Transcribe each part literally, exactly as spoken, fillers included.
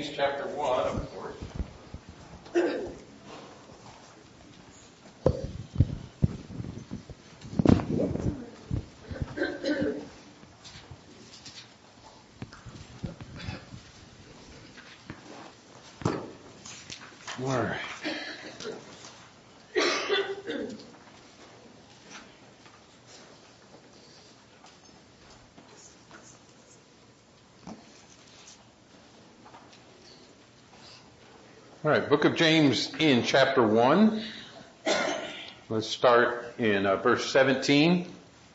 James chapter one, of course. All right. All right, book of James in chapter one. Let's start in uh, verse seventeen.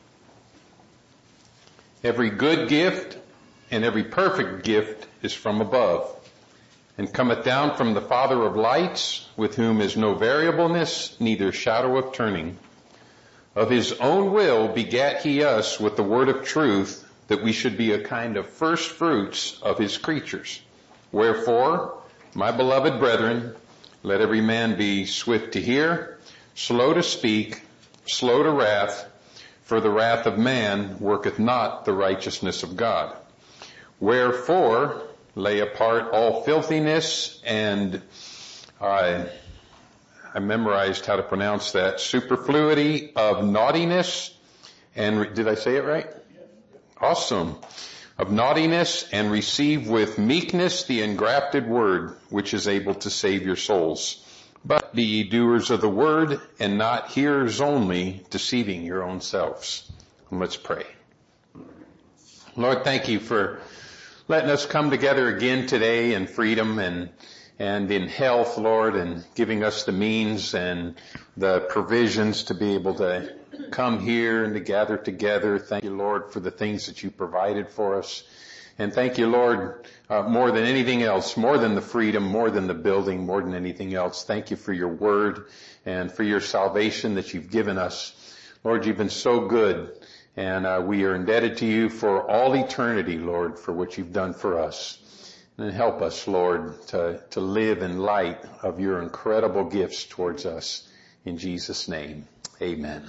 Every good gift and every perfect gift is from above, and cometh down from the Father of lights, with whom is no variableness, neither shadow of turning. Of his own will begat he us with the word of truth, that we should be a kind of first fruits of his creatures. Wherefore, my beloved brethren, let every man be swift to hear, slow to speak, slow to wrath, for the wrath of man worketh not the righteousness of God. Wherefore, lay apart all filthiness and, I, I memorized how to pronounce that, superfluity of naughtiness, and, did I say it right? Awesome. Of naughtiness, and receive with meekness the engrafted word, which is able to save your souls. But be ye doers of the word, and not hearers only, deceiving your own selves. And let's pray. Lord, thank you for letting us come together again today in freedom and and in health, Lord, and giving us the means and the provisions to be able to come here and to gather together. Thank you, Lord, for the things that you provided for us. And thank you, Lord, uh, more than anything else, more than the freedom, more than the building, more than anything else. Thank you for your word and for your salvation that you've given us. Lord, you've been so good, and uh, we are indebted to you for all eternity, Lord, for what you've done for us. And help us, Lord, to, to live in light of your incredible gifts towards us. In Jesus' name, amen.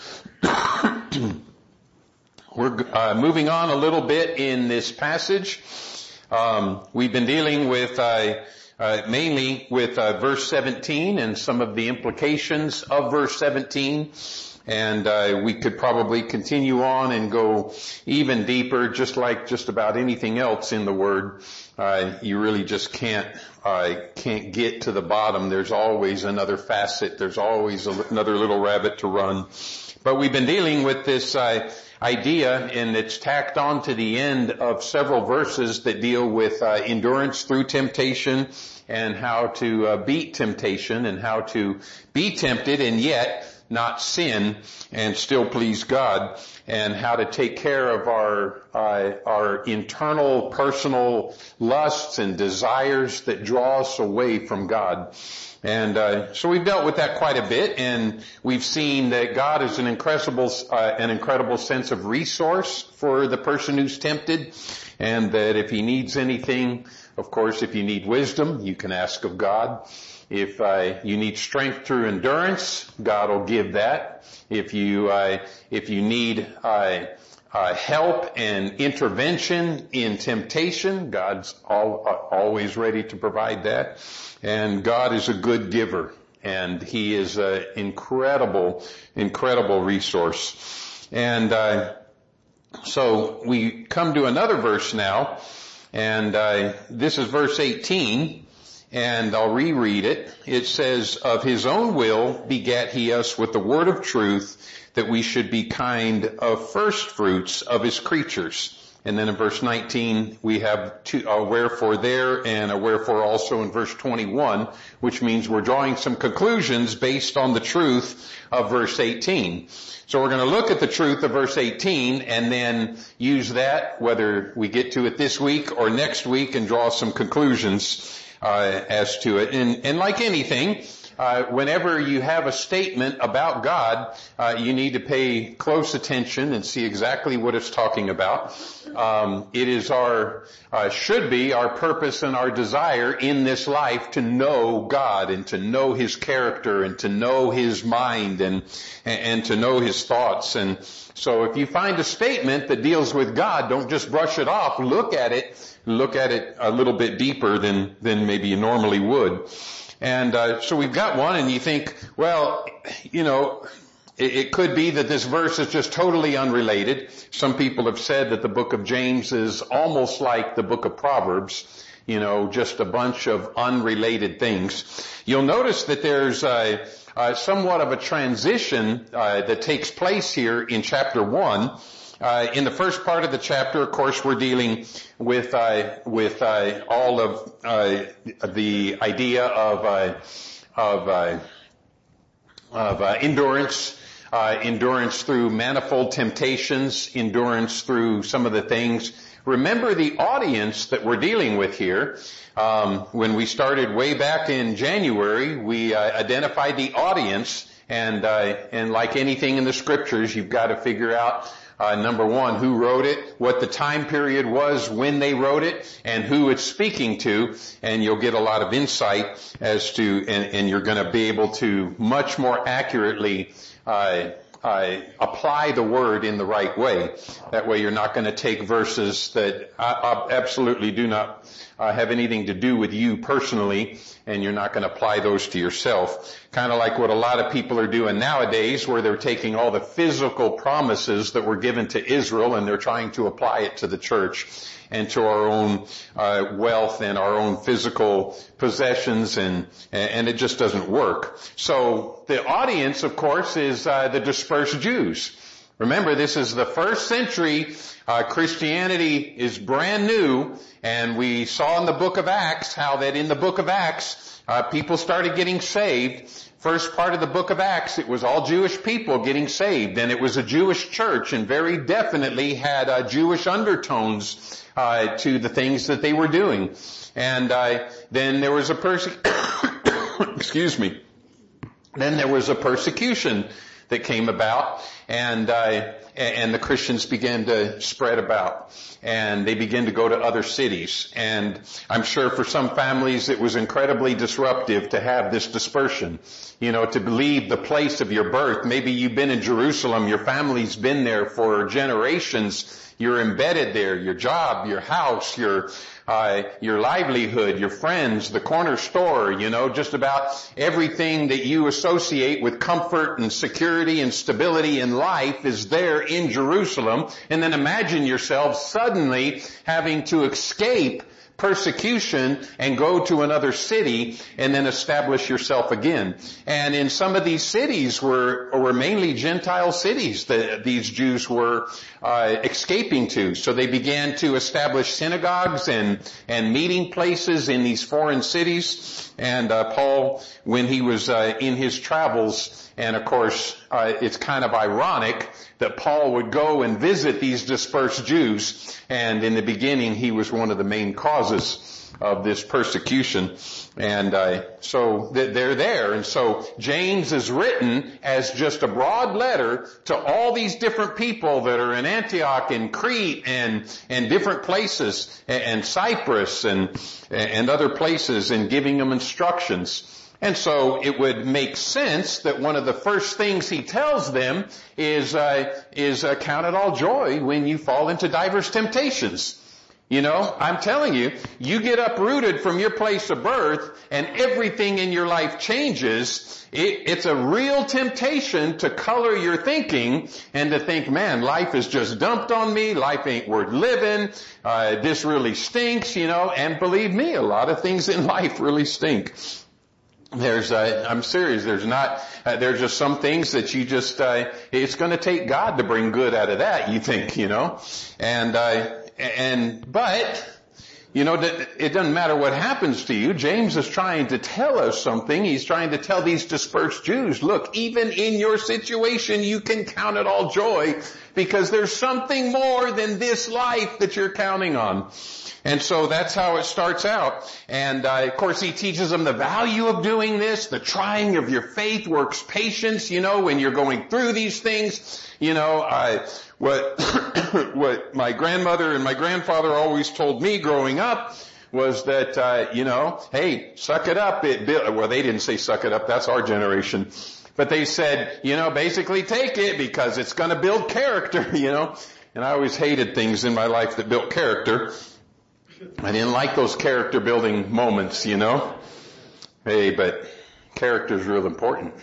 We're uh, moving on a little bit in this passage. Um, we've been dealing with uh, uh, mainly with uh, verse seventeen and some of the implications of verse seventeen. And uh, we could probably continue on and go even deeper, just like just about anything else in the Word. Uh, you really just can't uh, can't get to the bottom. There's always another facet. There's always a, another little rabbit to run. But we've been dealing with this uh, idea, and it's tacked on to the end of several verses that deal with uh, endurance through temptation and how to uh, beat temptation and how to be tempted and yet not sin and still please God, and how to take care of our uh, our internal personal lusts and desires that draw us away from God. And uh, so we've dealt with that quite a bit, and we've seen that God is an incredible uh, an incredible sense of resource for the person who's tempted, and that if he needs anything, of course, if you need wisdom, you can ask of God. If uh, you need strength through endurance, God will give that. If you uh, if you need uh, uh, help and intervention in temptation, God's all, uh, always ready to provide that. And God is a good giver, and He is an incredible, incredible resource. And uh, so we come to another verse now, and uh, this is verse eighteen. And I'll reread it. It says, of his own will begat he us with the word of truth, that we should be kind of first fruits of his creatures. And then in verse nineteen, we have two, a wherefore there and a wherefore also in verse twenty-one, which means we're drawing some conclusions based on the truth of verse eighteen. So we're going to look at the truth of verse eighteen and then use that, whether we get to it this week or next week, and draw some conclusions Uh, as to it. And, and like anything, uh, whenever you have a statement about God, uh, you need to pay close attention and see exactly what it's talking about. Um, it is our, uh, should be our purpose and our desire in this life to know God and to know His character and to know His mind and, and to know His thoughts. And so if you find a statement that deals with God, don't just brush it off. Look at it. Look at it a little bit deeper than, than maybe you normally would. And, uh, so we've got one and you think, well, you know, it, it could be that this verse is just totally unrelated. Some people have said that the book of James is almost like the book of Proverbs. You know, just a bunch of unrelated things. You'll notice that there's a, a somewhat of a transition, uh, that takes place here in chapter one. Uh, in the first part of the chapter, of course, we're dealing with, uh, with, uh, all of, uh, the idea of, uh, of, uh, of, uh, endurance, uh, endurance through manifold temptations, endurance through some of the things. Remember the audience that we're dealing with here. Um, when we started way back in January, we, uh, identified the audience and, uh, and like anything in the scriptures, you've got to figure out Uh, number one, who wrote it, what the time period was when they wrote it, and who it's speaking to, and you'll get a lot of insight as to, and, and you're going to be able to much more accurately uh, uh, apply the word in the right way. That way you're not going to take verses that uh, absolutely do not uh, have anything to do with you personally, and you're not going to apply those to yourself. Kind of like what a lot of people are doing nowadays, where they're taking all the physical promises that were given to Israel and they're trying to apply it to the church and to our own uh, wealth and our own physical possessions, and and it just doesn't work. So the audience, of course, is uh, the dispersed Jews. Remember, this is the first century. Uh, Christianity is brand new, and we saw in the book of Acts how that in the book of Acts, uh, people started getting saved. First part of the book of Acts, it was all Jewish people getting saved, and it was a Jewish church, and very definitely had uh, Jewish undertones uh, to the things that they were doing. And uh, then there was a perse- excuse me. Then there was a persecution that came about, and uh, and the Christians began to spread about, and they began to go to other cities. And I'm sure for some families it was incredibly disruptive to have this dispersion, you know, to leave the place of your birth. Maybe you've been in Jerusalem, your family's been there for generations, you're embedded there, your job, your house, your Uh, your livelihood, your friends, the corner store, you know, just about everything that you associate with comfort and security and stability in life is there in Jerusalem. And then imagine yourself suddenly having to escape persecution and go to another city and then establish yourself again. And in some of these cities were, were mainly Gentile cities that these Jews were uh, escaping to. So they began to establish synagogues and, and meeting places in these foreign cities. And uh, Paul, when he was uh, in his travels, and of course, uh, it's kind of ironic that Paul would go and visit these dispersed Jews, and in the beginning he was one of the main causes of this persecution. And uh, so they're there. And so James is written as just a broad letter to all these different people that are in Antioch and Crete and and different places, and, and Cyprus and and other places, and giving them instructions. And so it would make sense that one of the first things he tells them is uh, is uh, count it all joy when you fall into diverse temptations. You know, I'm telling you, you get uprooted from your place of birth and everything in your life changes. It, it's a real temptation to color your thinking and to think, man, life is just dumped on me. Life ain't worth living. Uh, this really stinks, you know, and believe me, a lot of things in life really stink. There's, uh, I'm serious, there's not, uh, there's just some things that you just, uh, it's gonna take God to bring good out of that, you think, you know? And, uh, and, but, you know, it doesn't matter what happens to you. James is trying to tell us something. He's trying to tell these dispersed Jews, look, even in your situation, you can count it all joy because there's something more than this life that you're counting on. And so that's how it starts out. And uh, of course he teaches them the value of doing this. The trying of your faith works patience, you know, when you're going through these things. You know, I, what, what my grandmother and my grandfather always told me growing up was that, uh, you know, hey, suck it up. It, well, they didn't say suck it up. That's our generation. But they said, you know, basically take it because it's going to build character, you know. And I always hated things in my life that built character. I didn't like those character building moments, you know. Hey, but character is real important.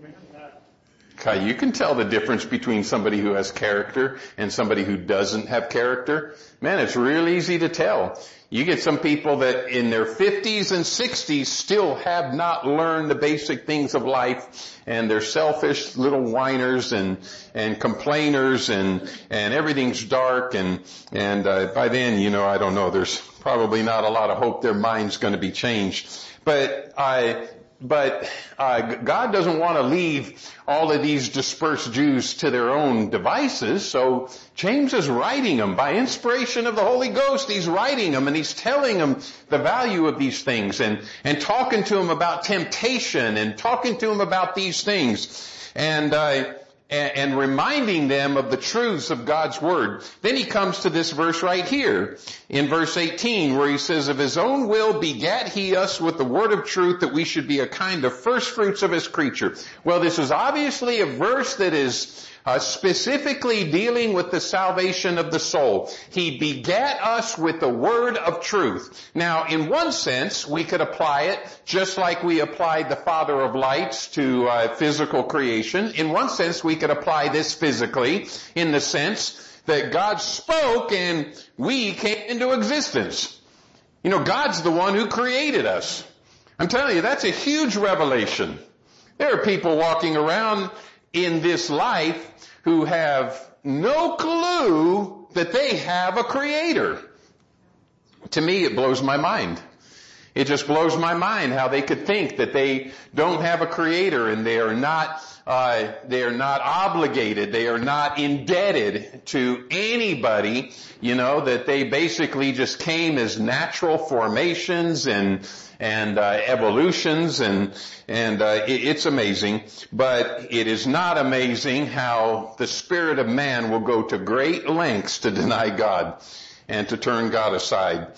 Okay, you can tell the difference between somebody who has character and somebody who doesn't have character. Man, it's real easy to tell. You get some people that in their fifties and sixties still have not learned the basic things of life, and they're selfish little whiners and and complainers, and and everything's dark, and and uh, by then, you know, I don't know, there's probably not a lot of hope their mind's going to be changed. But I But uh, God doesn't want to leave all of these dispersed Jews to their own devices. So James is writing them by inspiration of the Holy Ghost. He's writing them and he's telling them the value of these things, and and talking to them about temptation, and talking to them about these things, and uh, and, and reminding them of the truths of God's Word. Then he comes to this verse right here in verse eighteen, where he says, of his own will begat he us with the word of truth, that we should be a kind of first fruits of his creature. Well, this is obviously a verse that is uh, specifically dealing with the salvation of the soul. He begat us with the word of truth. Now, in one sense, we could apply it just like we applied the Father of lights to uh, physical creation. In one sense, we could apply this physically in the sense that God spoke and we came into existence. You know, God's the one who created us. I'm telling you, that's a huge revelation. There are people walking around in this life who have no clue that they have a creator. To me, it blows my mind. It just blows my mind how they could think that they don't have a creator, and they are not Uh, they are not obligated, they are not indebted to anybody, you know, that they basically just came as natural formations and and uh, evolutions, and and uh, it, it's amazing. But it is not amazing how the spirit of man will go to great lengths to deny God and to turn God aside.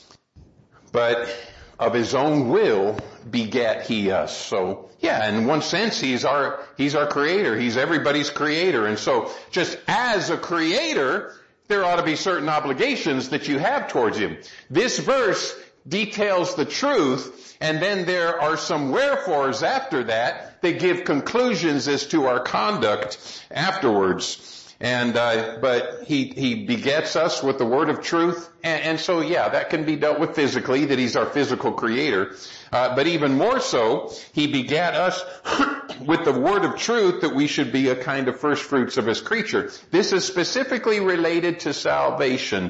But of his own will begat he us. So, yeah, in one sense, he's our, he's our creator. He's everybody's creator. And so, just as a creator, there ought to be certain obligations that you have towards him. This verse details the truth, and then there are some wherefores after that that give conclusions as to our conduct afterwards. And, uh, but he, he begets us with the word of truth. And, and so, yeah, that can be dealt with physically, that he's our physical creator. Uh, but even more so, he begat us with the word of truth, that we should be a kind of first fruits of his creature. This is specifically related to salvation.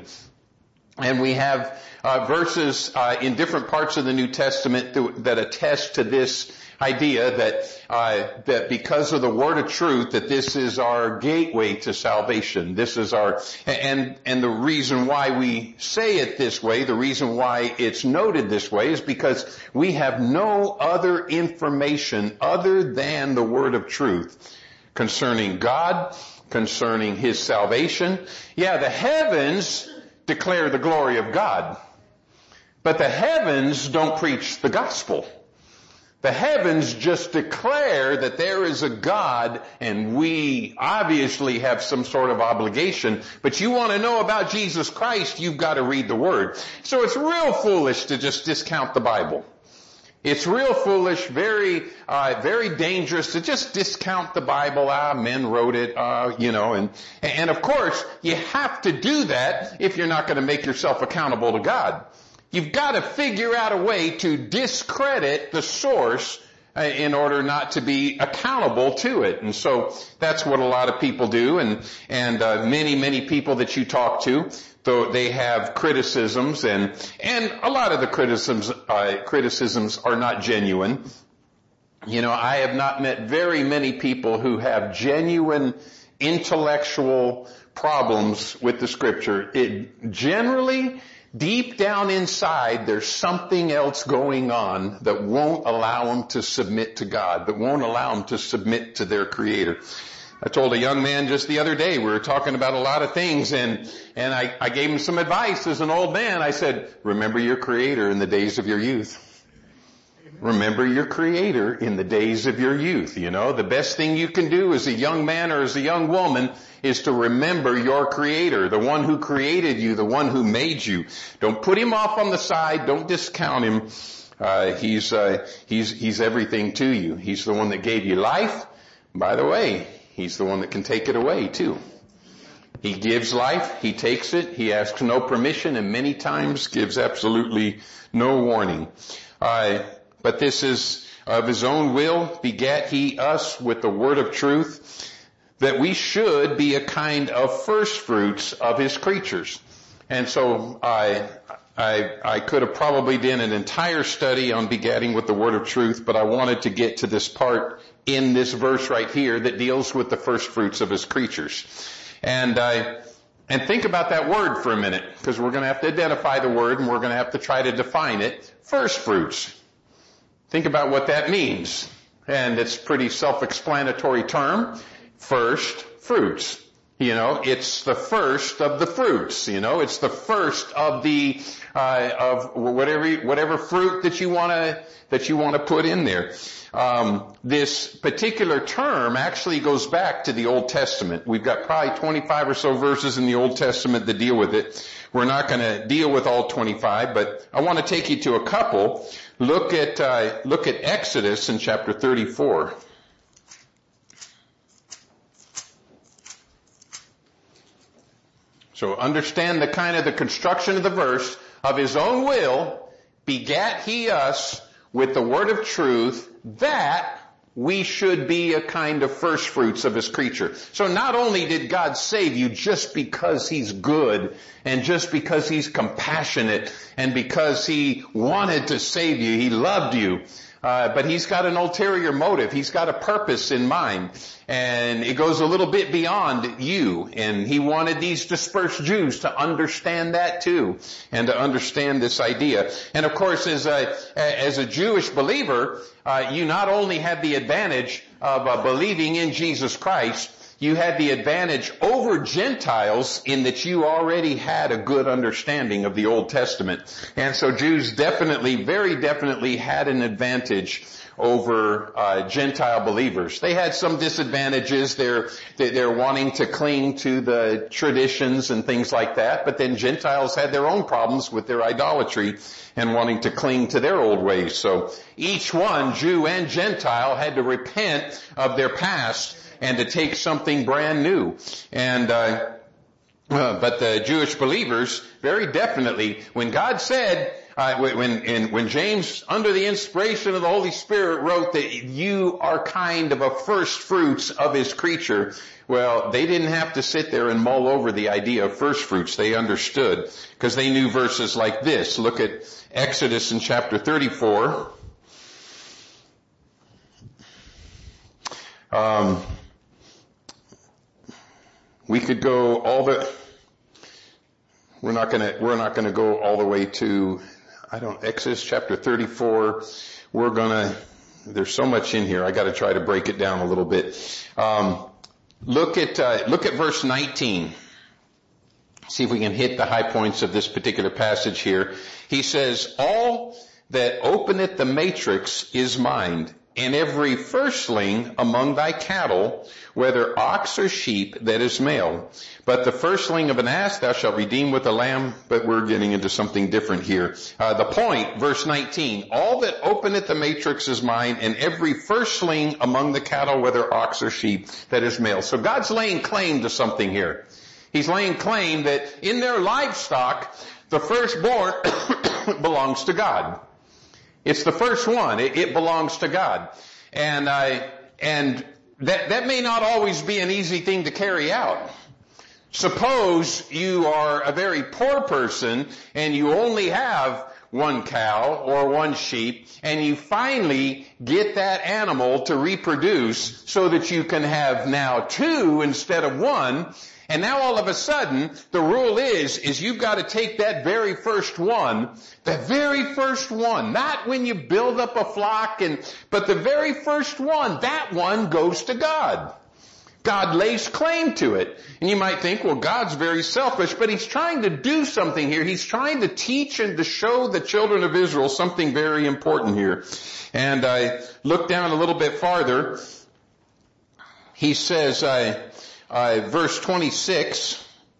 And we have, uh, verses, uh, in different parts of the New Testament that, that attest to this idea that uh that because of the word of truth, that this is our gateway to salvation. This is our, and and the reason why we say it this way, the reason why it's noted this way, is because we have no other information other than the word of truth concerning God, concerning his salvation. Yeah, the heavens declare the glory of God, but the heavens don't preach the gospel. The heavens just declare that there is a God, and we obviously have some sort of obligation. But you want to know about Jesus Christ, you've got to read the Word. So it's real foolish to just discount the Bible. It's real foolish, very, uh, very dangerous to just discount the Bible. Ah, men wrote it, uh, you know, and, and of course, you have to do that if you're not going to make yourself accountable to God. You've got to figure out a way to discredit the source uh, in order not to be accountable to it. And so that's what a lot of people do. And, and, uh, many, many people that you talk to, though they have criticisms, and, and a lot of the criticisms, uh, criticisms are not genuine. You know, I have not met very many people who have genuine intellectual problems with the scripture. It generally, deep down inside, there's something else going on that won't allow them to submit to God, that won't allow them to submit to their Creator. I told a young man just the other day, we were talking about a lot of things, and, and I, I gave him some advice as an old man. I said, remember your Creator in the days of your youth. Remember your Creator in the days of your youth. You know, the best thing you can do as a young man or as a young woman is to remember your Creator, the one who created you, the one who made you. Don't put him off on the side. Don't discount him. Uh, he's, uh, he's, he's everything to you. He's the one that gave you life. By the way, he's the one that can take it away too. He gives life. He takes it. He asks no permission and many times gives absolutely no warning. Uh, But this is, of his own will begat he us with the word of truth, that we should be a kind of first fruits of his creatures. And so I, I, I could have probably done an entire study on begatting with the word of truth, but I wanted to get to this part in this verse right here that deals with the first fruits of his creatures. And I, and think about that word for a minute, because we're going to have to identify the word and we're going to have to try to define it. First fruits. Think about what that means. And it's a pretty self-explanatory term. First fruits. You know, it's the first of the fruits. You know, it's the first of the, uh, of whatever, whatever fruit that you want to, that you want to put in there. Um, this particular term actually goes back to the Old Testament. We've got probably twenty-five or so verses in the Old Testament that deal with it. We're not going to deal with all twenty-five, but I want to take you to a couple. Look at, uh, look at Exodus in chapter thirty-four. So understand the kind of the construction of the verse. Of his own will begat he us with the word of truth, that we should be a kind of first fruits of his creature. So not only did God save you just because he's good and just because he's compassionate and because he wanted to save you, he loved you, uh, but he's got an ulterior motive. He's got a purpose in mind, and it goes a little bit beyond you. And he wanted these dispersed Jews to understand that too, and to understand this idea. And of course, as a as a Jewish believer, uh, you not only had the advantage of uh, believing in Jesus Christ, you had the advantage over Gentiles in that you already had a good understanding of the Old Testament. And so Jews definitely, very definitely had an advantage over uh, Gentile believers. They had some disadvantages. They're, they're wanting to cling to the traditions and things like that. But then Gentiles had their own problems with their idolatry and wanting to cling to their old ways. So each one, Jew and Gentile, had to repent of their past and to take something brand new. And, uh, uh, but the Jewish believers, very definitely, when God said, uh, when, in, when James, under the inspiration of the Holy Spirit, wrote that you are kind of a first fruits of his creature, well, they didn't have to sit there and mull over the idea of first fruits. They understood, because they knew verses like this. Look at Exodus in chapter thirty-four. Um, We could go all the, we're not gonna, we're not gonna go all the way to, I don't, Exodus chapter thirty-four. We're gonna, there's so much in here. I gotta try to break it down a little bit. Um, look at, uh, look at verse nineteen. See if we can hit the high points of this particular passage here. He says, all that openeth the matrix is mine, and every firstling among thy cattle, whether ox or sheep, that is male. But the firstling of an ass thou shalt redeem with a lamb. But we're getting into something different here. Uh, the point, verse nineteen, all that openeth the matrix is mine, and every firstling among the cattle, whether ox or sheep, that is male. So God's laying claim to something here. He's laying claim that in their livestock, the firstborn belongs to God. It's the first one. It, it belongs to God. And I, and that, that may not always be an easy thing to carry out. Suppose you are a very poor person and you only have one cow or one sheep, and you finally get that animal to reproduce so that you can have now two instead of one. And now all of a sudden, the rule is, is you've got to take that very first one, the very first one, not when you build up a flock, and, but the very first one, that one goes to God. God lays claim to it. And you might think, well, God's very selfish, but He's trying to do something here. He's trying to teach and to show the children of Israel something very important here. And I look down a little bit farther. He says, I, Uh, verse twenty-six,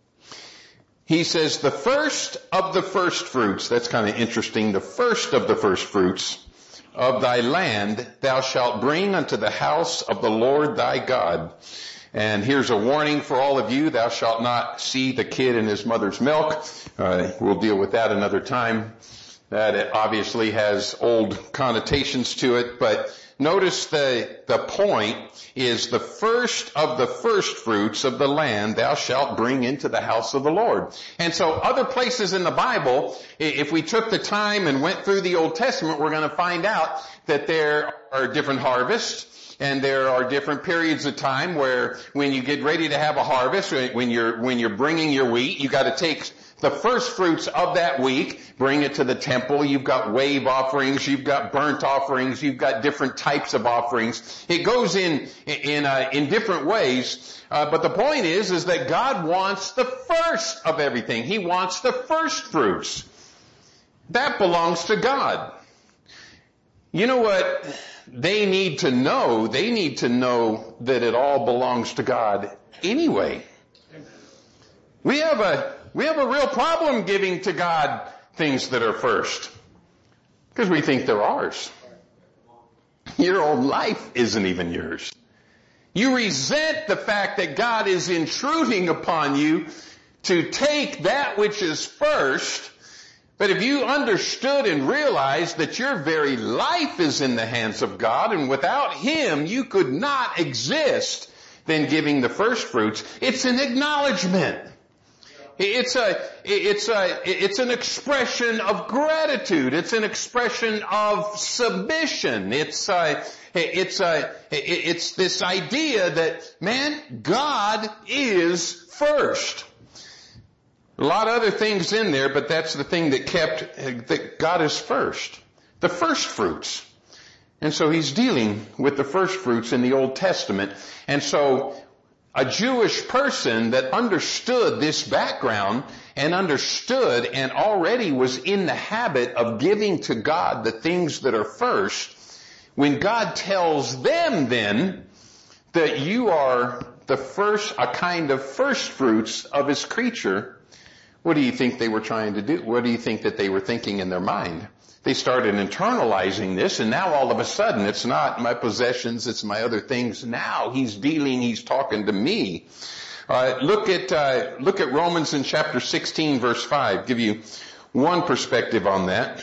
he says, the first of the first fruits, that's kind of interesting, the first of the first fruits of thy land thou shalt bring unto the house of the Lord thy God. And here's a warning for all of you, thou shalt not see the kid in his mother's milk. Uh, we'll deal with that another time. That obviously has old connotations to it, but notice the, the point is the first of the first fruits of the land thou shalt bring into the house of the Lord. And so other places in the Bible, if we took the time and went through the Old Testament, we're going to find out that there are different harvests. And there are different periods of time where when you get ready to have a harvest, when you're, when you're bringing your wheat, you got to take the first fruits of that week, bring it to the temple. You've got wave offerings, you've got burnt offerings, you've got different types of offerings. It goes in, in, uh, in different ways. Uh, but the point is, is that God wants the first of everything. He wants the first fruits. That belongs to God. You know what they need to know? They need to know that it all belongs to God anyway. We have a, we have a real problem giving to God things that are first. Because we think they're ours. Your own life isn't even yours. You resent the fact that God is intruding upon you to take that which is first. But if you understood and realized that your very life is in the hands of God, and without Him you could not exist, then giving the first fruits, it's an acknowledgement. It's a, it's a, it's an expression of gratitude. It's an expression of submission. It's a, it's a, it's this idea that, man, God is first. A lot of other things in there, but that's the thing that kept, that God is first. The first fruits. And so He's dealing with the first fruits in the Old Testament. And so a Jewish person that understood this background and understood and already was in the habit of giving to God the things that are first, when God tells them then that you are the first, a kind of first fruits of His creature, what do you think they were trying to do? What do you think that they were thinking in their mind? They started internalizing this, and now all of a sudden it's not my possessions, it's my other things. Now He's dealing, He's talking to me. Uh, look at, uh, look at Romans in chapter sixteen verse five. Give you one perspective on that.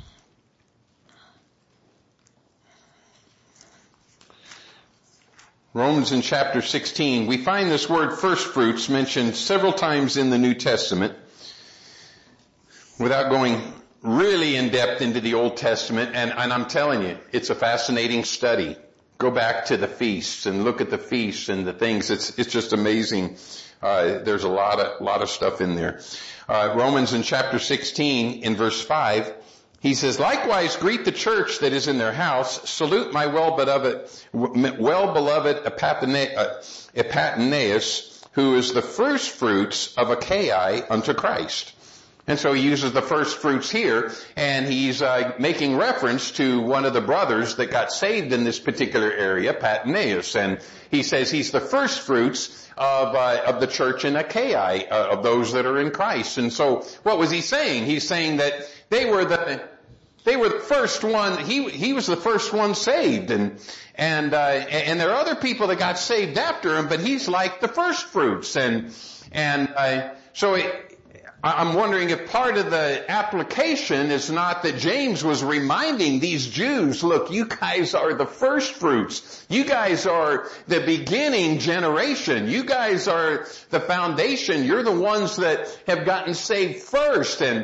Romans in chapter sixteen, we find this word first fruits mentioned several times in the New Testament. Without going really in depth into the Old Testament, and, and I'm telling you, it's a fascinating study. Go back to the feasts and look at the feasts and the things. It's it's just amazing. Uh, there's a lot of lot of stuff in there. Uh, Romans in chapter sixteen in verse five, he says, "Likewise greet the church that is in their house. Salute my well beloved, well beloved Epaphras, who is the first fruits of Achaia unto Christ." And so he uses the first fruits here, and he's uh, making reference to one of the brothers that got saved in this particular area, Epaphras, and he says he's the first fruits of uh, of the church in Achaia, uh, of those that are in Christ. And so, what was he saying? He's saying that they were the they were the first one. He he was the first one saved, and and uh, and there are other people that got saved after him, but he's like the first fruits, and and uh, so. It, I'm wondering if part of the application is not that James was reminding these Jews, look, you guys are the first fruits. You guys are the beginning generation. You guys are the foundation. You're the ones that have gotten saved first. And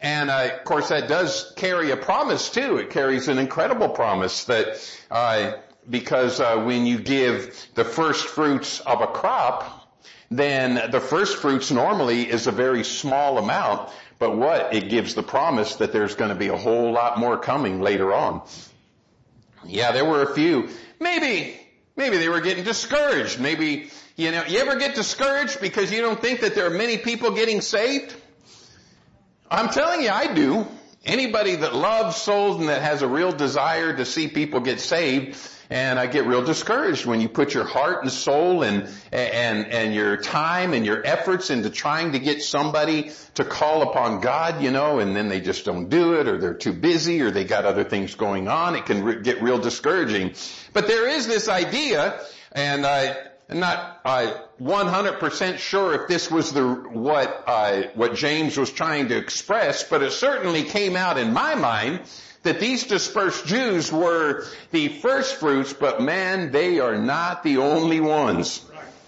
And uh, of course that does carry a promise too. It carries an incredible promise that uh, because uh, when you give the first fruits of a crop, then the first fruits normally is a very small amount. But what? It gives the promise that there's going to be a whole lot more coming later on. Yeah, there were a few. Maybe, maybe they were getting discouraged. Maybe, you know, you ever get discouraged because you don't think that there are many people getting saved? I'm telling you, I do. Anybody that loves souls and that has a real desire to see people get saved, and I get real discouraged when you put your heart and soul and, and, and your time and your efforts into trying to get somebody to call upon God, you know, and then they just don't do it, or they're too busy, or they got other things going on. It can re- get real discouraging. But there is this idea, and I, I'm not uh, one hundred percent sure if this was the what uh, what James was trying to express, but it certainly came out in my mind that these dispersed Jews were the first fruits, but man, they are not the only ones.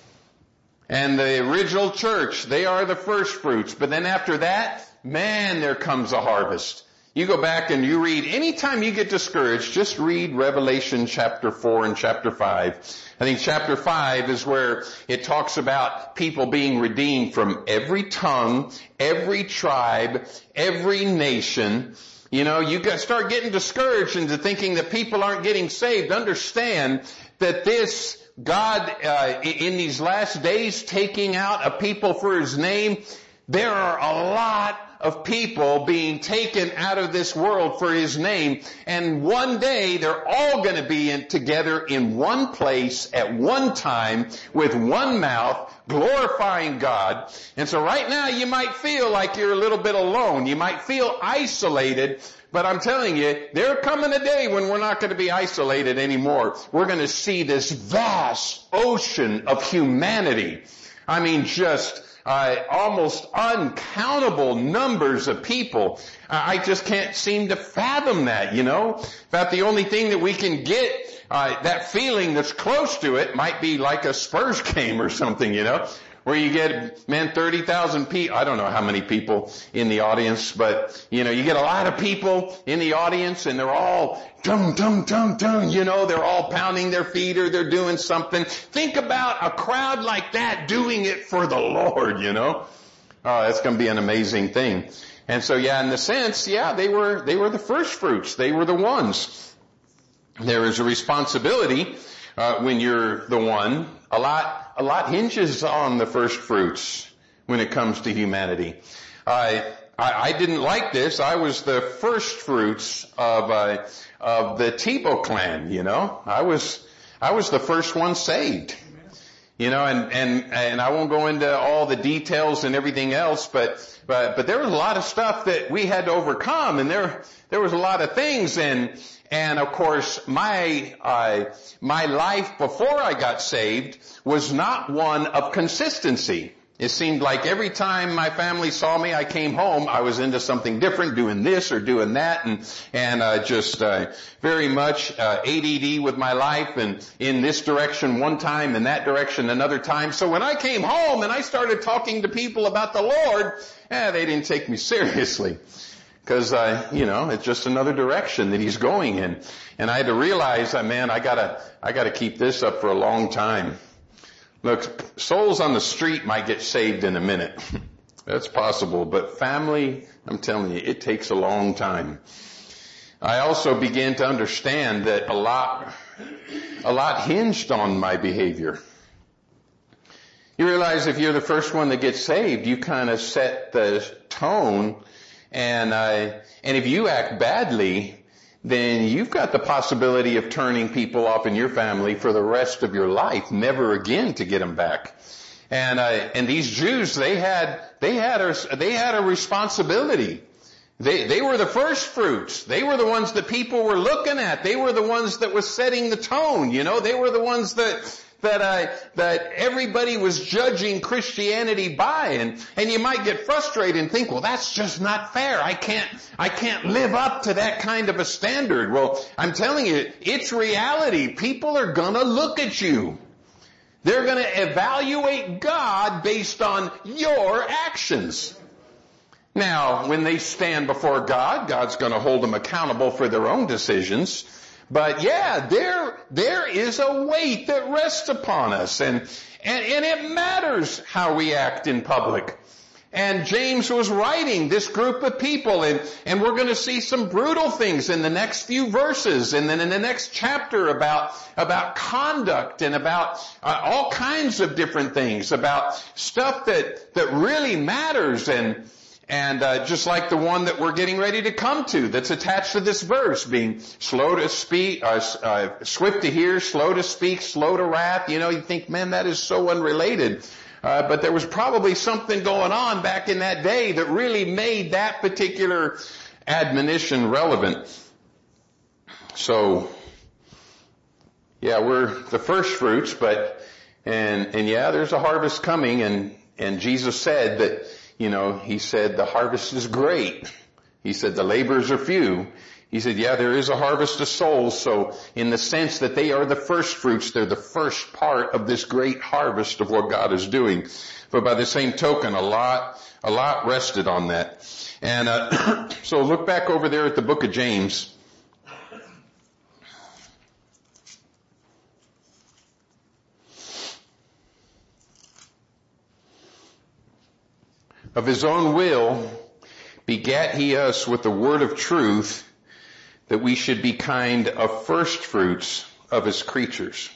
And the original church, they are the first fruits, but then after that, man, there comes a harvest. You go back and you read, anytime you get discouraged, just read Revelation chapter four and chapter five. I think chapter five is where it talks about people being redeemed from every tongue, every tribe, every nation. You know, you got start getting discouraged into thinking that people aren't getting saved. Understand that this God, uh, in these last days, taking out a people for His name, there are a lot of people being taken out of this world for His name. And one day they're all going to be in, together in one place at one time with one mouth, glorifying God. And so right now you might feel like you're a little bit alone. You might feel isolated. But I'm telling you, there's coming a day when we're not going to be isolated anymore. We're going to see this vast ocean of humanity. I mean, just Uh, almost uncountable numbers of people. Uh, I just can't seem to fathom that, you know. In fact, the only thing that we can get, uh, that feeling that's close to it might be like a Spurs game or something, you know, where you get, man, thirty thousand people. I don't know how many people in the audience, but, you know, you get a lot of people in the audience and they're all dum, dum, dum, dum, you know, they're all pounding their feet or they're doing something. Think about a crowd like that doing it for the Lord, you know. Oh, that's going to be an amazing thing. And so, yeah, in the sense, yeah, they were, they were the first fruits. They were the ones. There is a responsibility, uh, when you're the one. A lot, a lot hinges on the first fruits when it comes to humanity. I, I, I didn't like this. I was the first fruits of, uh, of the Tebow clan, you know. I was, I was the first one saved. You know, and, and, and I won't go into all the details and everything else, but, but, but there was a lot of stuff that we had to overcome, and there, there was a lot of things, and, and of course, my, uh, my life before I got saved was not one of consistency. It seemed like every time my family saw me, I came home, I was into something different, doing this or doing that, and and uh, just uh, very much uh, A D D with my life, and in this direction one time, in that direction another time. So when I came home and I started talking to people about the Lord, eh, they didn't take me seriously, because uh, you know, it's just another direction that He's going in, and I had to realize that, man, I gotta I gotta keep this up for a long time. Look, souls on the street might get saved in a minute. That's possible. But family, I'm telling you, it takes a long time. I also began to understand that a lot, a lot hinged on my behavior. You realize if you're the first one that gets saved, you kind of set the tone. And, uh, and if you act badly, then you've got the possibility of turning people off in your family for the rest of your life, never again to get them back. And, uh, and these Jews, they had, they had a, they had a responsibility. They, they were the first fruits. They were the ones that people were looking at. They were the ones that was setting the tone, you know. They were the ones that, that, uh, that everybody was judging Christianity by. And, and you might get frustrated and think, well, that's just not fair. I can't, I can't live up to that kind of a standard. Well, I'm telling you, it's reality. People are gonna look at you. They're gonna evaluate God based on your actions. Now, when they stand before God, God's going to hold them accountable for their own decisions. But yeah, there, there is a weight that rests upon us, and, and, and it matters how we act in public. And James was writing this group of people, and, and we're going to see some brutal things in the next few verses, and then in the next chapter about, about conduct and about uh, all kinds of different things, about stuff that, that really matters, and, and uh, just like the one that we're getting ready to come to that's attached to this verse, being slow to speak, uh, uh, swift to hear, slow to speak, slow to wrath. You know, you think, man, that is so unrelated. Uh, but there was probably something going on back in that day that really made that particular admonition relevant. So, yeah, we're the first fruits, but, and, and yeah, there's a harvest coming, and, and Jesus said that, you know, he said the harvest is great. He said the laborers are few. He said, yeah, there is a harvest of souls. So in the sense that they are the first fruits, they're the first part of this great harvest of what God is doing. But by the same token, a lot, a lot rested on that. And, uh, so look back over there at the book of James. Of his own will begat he us with the word of truth, that we should be kind of first fruits of his creatures.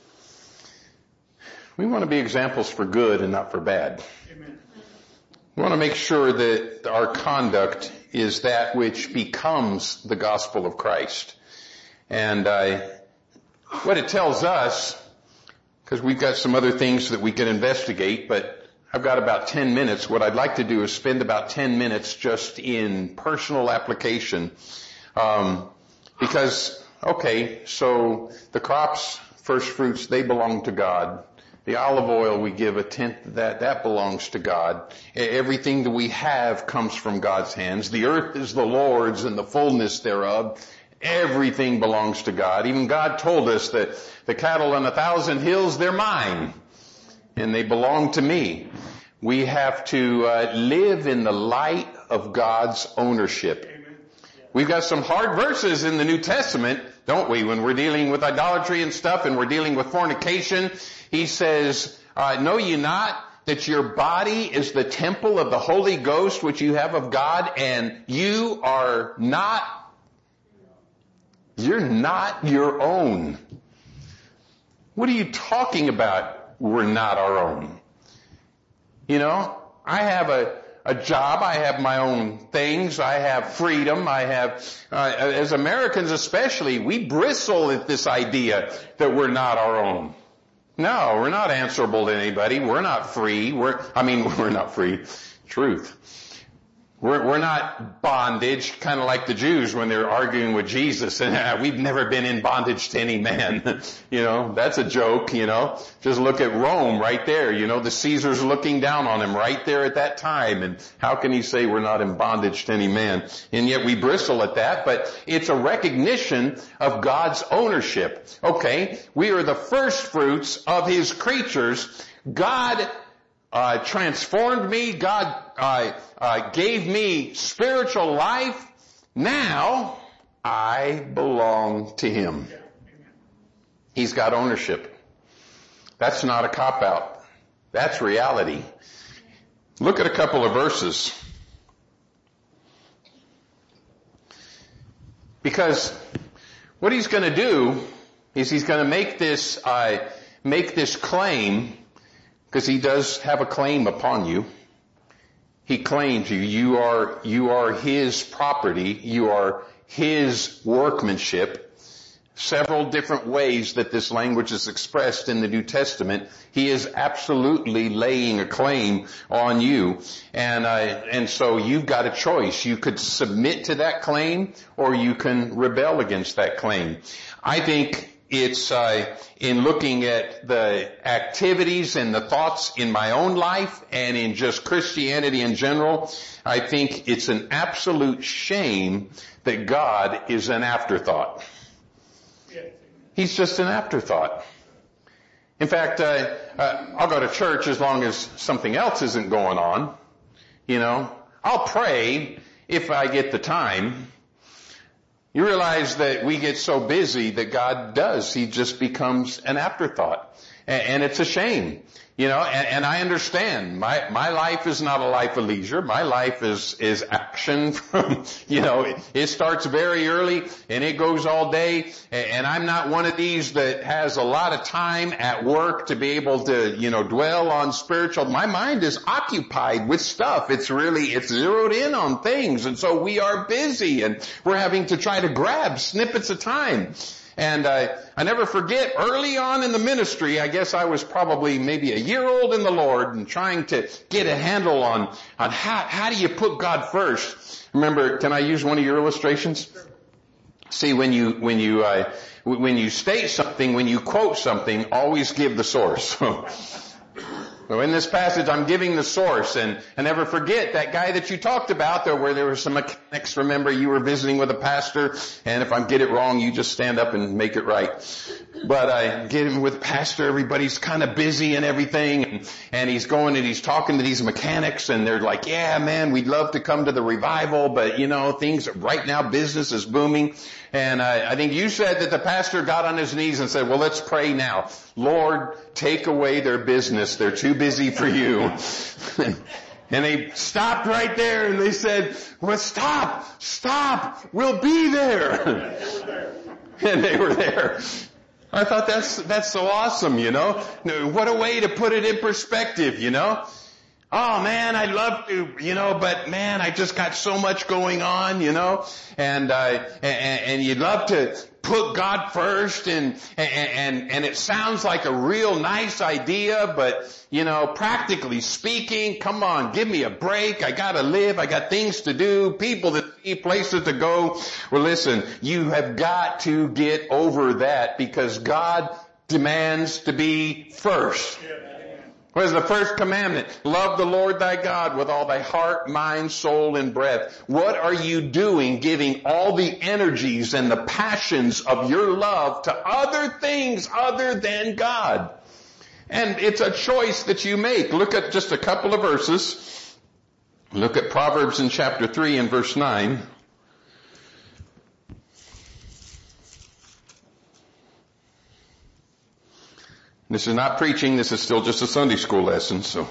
We want to be examples for good and not for bad. Amen. We want to make sure that our conduct is that which becomes the gospel of Christ. And uh, what it tells us, because we've got some other things that we can investigate, but I've got about ten minutes. What I'd like to do is spend about ten minutes just in personal application. Um, because, okay, so the crops, first fruits, they belong to God. The olive oil, we give a tenth of that, that belongs to God. Everything that we have comes from God's hands. The earth is the Lord's and the fullness thereof. Everything belongs to God. Even God told us that the cattle on a thousand hills, they're mine. And they belong to me. We have to uh, live in the light of God's ownership. We've got some hard verses in the New Testament, don't we, when we're dealing with idolatry and stuff and we're dealing with fornication. He says, uh, know ye not that your body is the temple of the Holy Ghost which you have of God, and you are not, you're not your own. What are you talking about? We're not our own. You know, I have a A job, I have my own things, I have freedom, I have, uh, as Americans especially, we bristle at this idea that we're not our own. No, we're not answerable to anybody, we're not free, we're, I mean, we're not free, truth. We're, we're not bondage, kind of like the Jews when they're arguing with Jesus, and uh, we've never been in bondage to any man. You know, that's a joke, you know. Just look at Rome right there, you know, the Caesar's looking down on him right there at that time, and how can he say we're not in bondage to any man? And yet we bristle at that, but it's a recognition of God's ownership. Okay, we are the first fruits of his creatures. God Uh, transformed me. God uh, uh, gave me spiritual life. Now I belong to him. He's got ownership. That's not a cop-out. That's reality. Look at a couple of verses. Because what he's going to do is he's going to make this uh, make this claim. Because he does have a claim upon you. He claims you. You are, you are his property. You are his workmanship. Several different ways that this language is expressed in the New Testament. He is absolutely laying a claim on you. And, uh, and so you've got a choice. You could submit to that claim or you can rebel against that claim. I think It's uh, in looking at the activities and the thoughts in my own life and in just Christianity in general, I think it's an absolute shame that God is an afterthought. He's just an afterthought. In fact, uh, uh, I'll go to church as long as something else isn't going on. You know, I'll pray if I get the time. You realize that we get so busy that God does. He just becomes an afterthought. And it's a shame. You know, and, and I understand. My, my life is not a life of leisure. My life is, is action from, you know, it, it starts very early and it goes all day. And, and I'm not one of these that has a lot of time at work to be able to, you know, dwell on spiritual. My mind is occupied with stuff. It's really, it's zeroed in on things. And so we are busy and we're having to try to grab snippets of time. And uh, I never forget, early on in the ministry, I guess I was probably maybe a year old in the Lord and trying to get a handle on, on how, how do you put God first. Remember, can I use one of your illustrations? See, when you, when you, uh, when you state something, when you quote something, always give the source. So in this passage, I'm giving the source, and I never forget that guy that you talked about there where there were some mechanics. Remember, you were visiting with a pastor, and if I get it wrong, you just stand up and make it right. But I get him with pastor, everybody's kind of busy and everything, and, and he's going and he's talking to these mechanics, and they're like, yeah, man, we'd love to come to the revival, but you know, things, right now business is booming. And I, I think you said that the pastor got on his knees and said, well, let's pray now. Lord, take away their business. They're too busy for you. And they stopped right there and they said, well, stop, stop, we'll be there. And they were there. I thought that's, that's so awesome, you know. What a way to put it in perspective, you know. Oh man, I'd love to, you know, but man, I just got so much going on, you know, and, uh, and, and you'd love to put God first and, and, and it sounds like a real nice idea, but, you know, practically speaking, come on, give me a break. I gotta live. I got things to do, people to see, places to go. Well, listen, you have got to get over that because God demands to be first. What is the first commandment? Love the Lord thy God with all thy heart, mind, soul, and breath. What are you doing giving all the energies and the passions of your love to other things other than God? And it's a choice that you make. Look at just a couple of verses. Look at Proverbs in chapter three and verse nine. This is not preaching. This is still just a Sunday school lesson. So,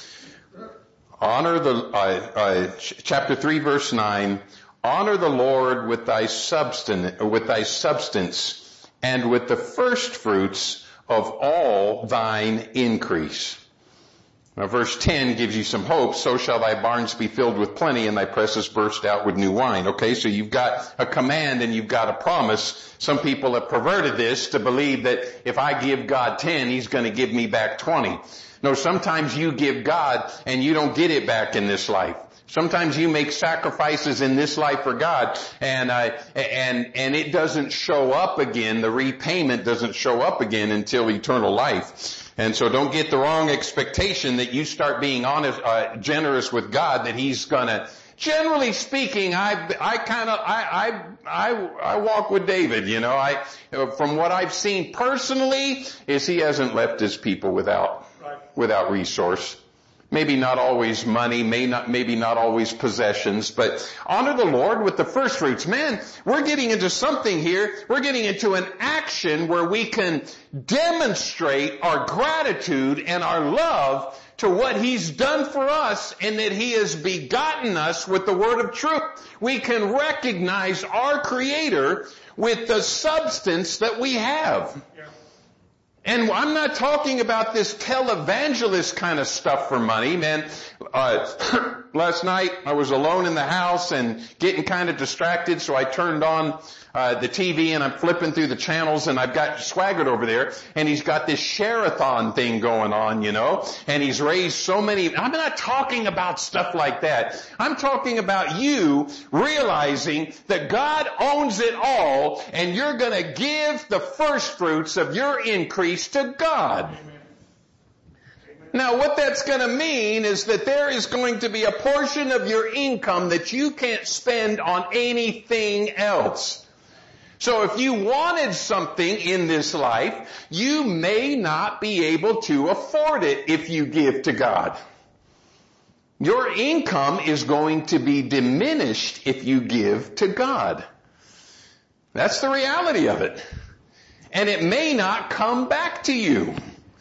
honor the uh, uh, ch- chapter three, verse nine. Honor the Lord with thy substance, with thy substance, and with the first fruits of all thine increase. Now, verse ten gives you some hope. So shall thy barns be filled with plenty, and thy presses burst out with new wine. Okay, so you've got a command and you've got a promise. Some people have perverted this to believe that if I give God ten, He's going to give me back twenty. No, sometimes you give God and you don't get it back in this life. Sometimes you make sacrifices in this life for God, and uh, and and it doesn't show up again. The repayment doesn't show up again until eternal life. And so don't get the wrong expectation that you start being honest, uh, generous with God, that He's gonna. Generally speaking, I I kind of I I I I walk with David. You know, I from what I've seen personally is he hasn't left his people without without resource. Maybe not always money, may not, maybe not always possessions, but honor the Lord with the first fruits. Man, we're getting into something here. We're getting into an action where we can demonstrate our gratitude and our love to what He's done for us and that He has begotten us with the word of truth. We can recognize our Creator with the substance that we have. Yeah. And I'm not talking about this televangelist kind of stuff for money, man. Uh, last night I was alone in the house and getting kind of distracted, so I turned on uh, the T V and I'm flipping through the channels, and I've got Swaggart over there, and he's got this share-a-thon thing going on, you know, and he's raised so many. I'm not talking about stuff like that. I'm talking about you realizing that God owns it all, and you're going to give the first fruits of your increase to God. Now what that's going to mean is that there is going to be a portion of your income that you can't spend on anything else. So if you wanted something in this life, you may not be able to afford it if you give to God. Your income is going to be diminished if you give to God. That's the reality of it. And it may not come back to you.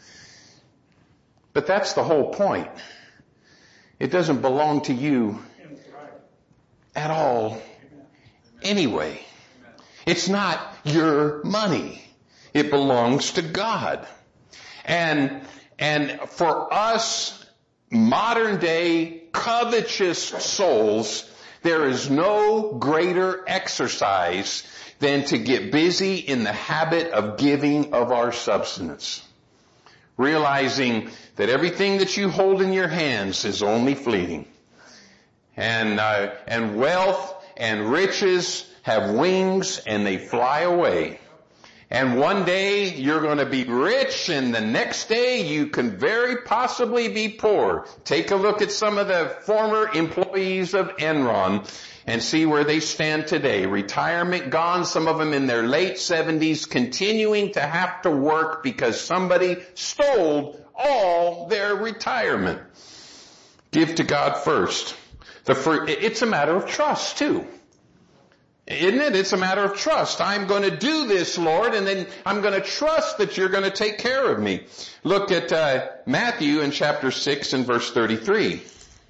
But that's the whole point. It doesn't belong to you at all anyway. It's not your money. It belongs to God. And, and for us modern day covetous souls, there is no greater exercise than to get busy in the habit of giving of our substance. Realizing that everything that you hold in your hands is only fleeting. And, uh, and wealth and riches have wings and they fly away. And one day you're going to be rich and the next day you can very possibly be poor. Take a look at some of the former employees of Enron and see where they stand today. Retirement gone, some of them in their late seventies, continuing to have to work because somebody stole all their retirement. Give to God first. The first, it's a matter of trust too. Isn't it? It's a matter of trust. I'm going to do this, Lord, and then I'm going to trust that you're going to take care of me. Look at uh, Matthew in chapter six and verse thirty-three.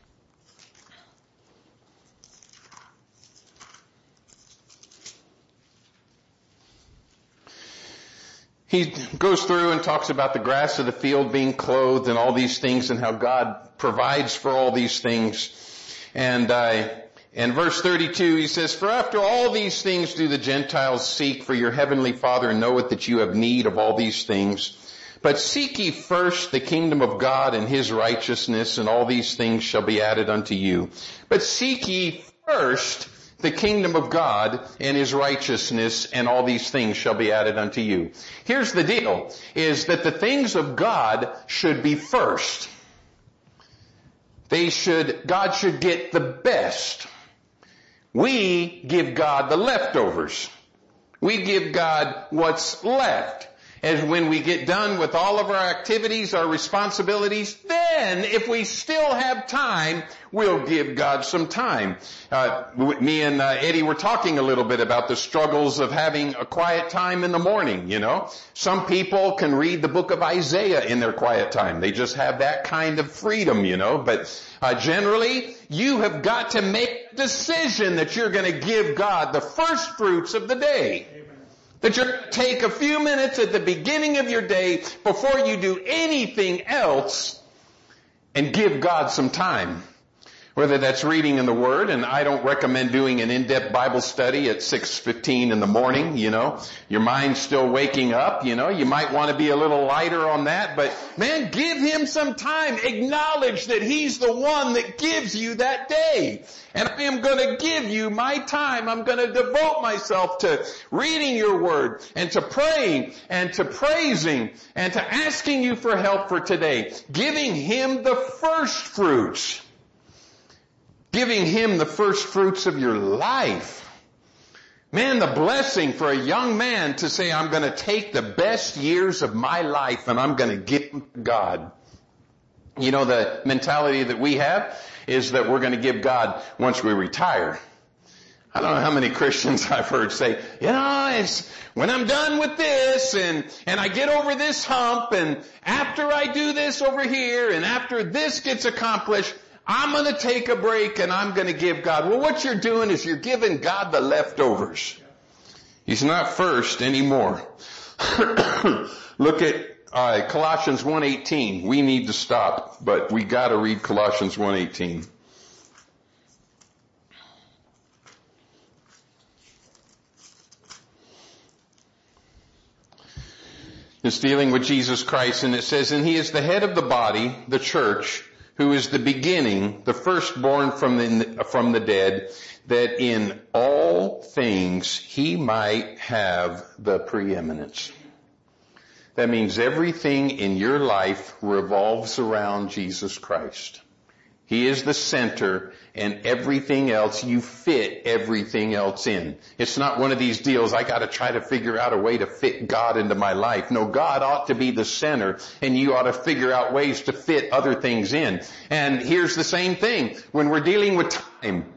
He goes through and talks about the grass of the field being clothed and all these things and how God provides for all these things. And uh, in verse thirty-two, he says, "For after all these things do the Gentiles seek, for your heavenly Father knoweth that you have need of all these things. But seek ye first the kingdom of God and his righteousness, and all these things shall be added unto you." But seek ye first the kingdom of God and his righteousness, and all these things shall be added unto you. Here's the deal, is that the things of God should be first. They should, God should get the best. We give God the leftovers. We give God what's left. And when we get done with all of our activities, our responsibilities, then if we still have time, we'll give God some time. Uh, me and uh, Eddie were talking a little bit about the struggles of having a quiet time in the morning, you know. Some people can read the book of Isaiah in their quiet time. They just have that kind of freedom, you know. But uh, generally, you have got to make a decision that you're going to give God the first fruits of the day. That you're going to take a few minutes at the beginning of your day before you do anything else and give God some time. Whether that's reading in the Word, and I don't recommend doing an in-depth Bible study at six fifteen in the morning, you know. Your mind's still waking up, you know. You might want to be a little lighter on that, but man, give him some time. Acknowledge that he's the one that gives you that day. And I am going to give you my time. I'm going to devote myself to reading your Word and to praying and to praising and to asking you for help for today. Giving him the first fruits. Giving him the first fruits of your life. Man, the blessing for a young man to say, I'm going to take the best years of my life and I'm going to give them to God. You know, the mentality that we have is that we're going to give God once we retire. I don't know how many Christians I've heard say, you know, it's when I'm done with this and, and I get over this hump and after I do this over here and after this gets accomplished, I'm going to take a break and I'm going to give God. Well, what you're doing is you're giving God the leftovers. He's not first anymore. Look at uh, Colossians one eighteen. We need to stop, but we got to read Colossians one eighteen. It's dealing with Jesus Christ, and it says, "And he is the head of the body, the church, who is the beginning, the firstborn from the, from the dead, that in all things he might have the preeminence." That means everything in your life revolves around Jesus Christ. He is the center, and everything else, you fit everything else in. It's not one of these deals, I gotta try to figure out a way to fit God into my life. No, God ought to be the center, and you ought to figure out ways to fit other things in. And here's the same thing, when we're dealing with time.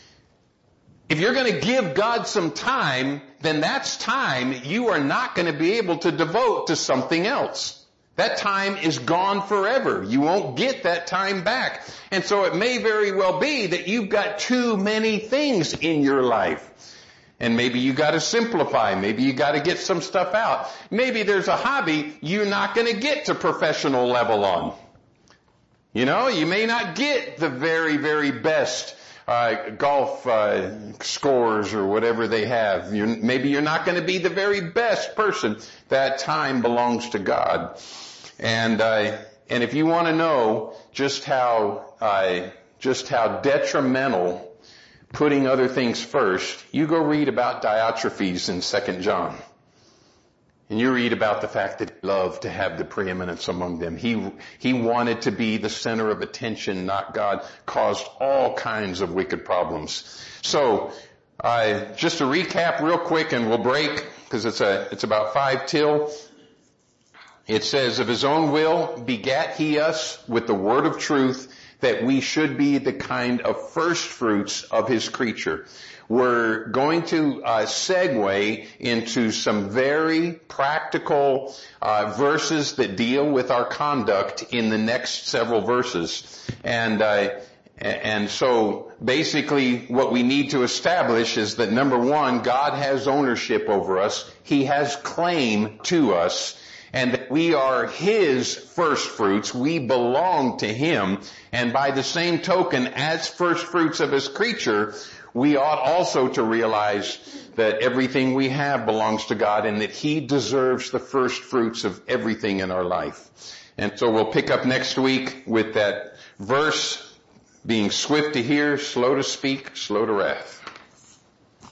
If you're gonna give God some time, then that's time you are not gonna be able to devote to something else. That time is gone forever. You won't get that time back. And so it may very well be that you've got too many things in your life. And maybe you got to simplify. Maybe you got to get some stuff out. Maybe there's a hobby you're not going to get to professional level on. You know, you may not get the very, very best uh, golf uh, scores or whatever they have. You're, maybe you're not going to be the very best person. That time belongs to God. And uh, and if you want to know just how uh, just how detrimental putting other things first, you go read about Diotrephes in Second John, and you read about the fact that he loved to have the preeminence among them. He he wanted to be the center of attention, not God. Caused all kinds of wicked problems. So uh, just to recap real quick, and we'll break because it's a it's about five till. It says, of his own will begat he us with the word of truth, that we should be the kind of first fruits of his creature. We're going to uh, segue into some very practical uh, verses that deal with our conduct in the next several verses. And uh, and so basically what we need to establish is that, number one, God has ownership over us. He has claim to us. And that we are his first fruits. We belong to him. And by the same token, as first fruits of his creature, we ought also to realize that everything we have belongs to God and that he deserves the first fruits of everything in our life. And so we'll pick up next week with that verse, being swift to hear, slow to speak, slow to wrath.